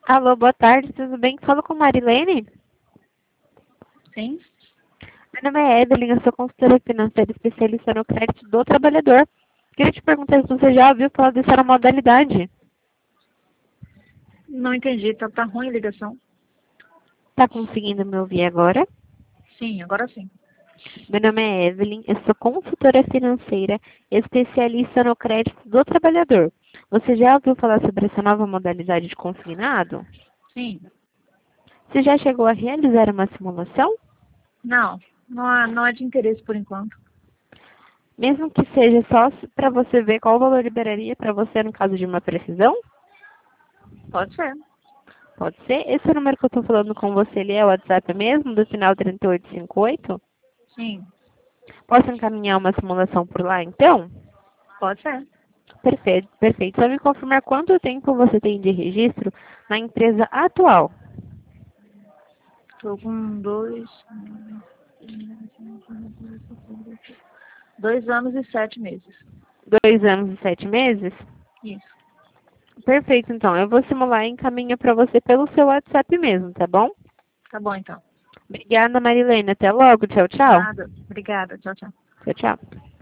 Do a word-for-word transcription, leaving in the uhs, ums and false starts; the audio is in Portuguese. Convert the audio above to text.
Alô, boa tarde, tudo bem? Falo com Marilene? Sim? Meu nome é Evelyn, eu sou consultora financeira especialista no crédito do trabalhador. Queria te perguntar se você já ouviu falar dessa modalidade. Não entendi, tá, tá ruim a ligação? Tá conseguindo me ouvir agora? Sim, agora sim. Meu nome é Evelyn, eu sou consultora financeira especialista no crédito do trabalhador. Você já ouviu falar sobre essa nova modalidade de consignado? Sim. Você já chegou a realizar uma simulação? Não, não, há- não é de interesse por enquanto. Mesmo que seja só para você ver qual valor liberaria para você no caso de uma precisão? Pode ser. Pode ser? Esse número que eu estou falando com você, ele é o WhatsApp mesmo, do final trinta e oito cinquenta e oito? Sim, Posso encaminhar uma simulação por lá, então? pode ser. Perfeito, perfeito. Só me confirmar quanto tempo você tem de registro na empresa atual. Tô com dois, dois anos e sete meses. Dois anos e sete meses? Isso. Perfeito, então. Eu vou simular e encaminho para você pelo seu WhatsApp mesmo, tá bom? Tá bom, então. Obrigada, Marilene. Até logo. Tchau, tchau. Nada. Obrigada. Tchau, tchau. Tchau, tchau.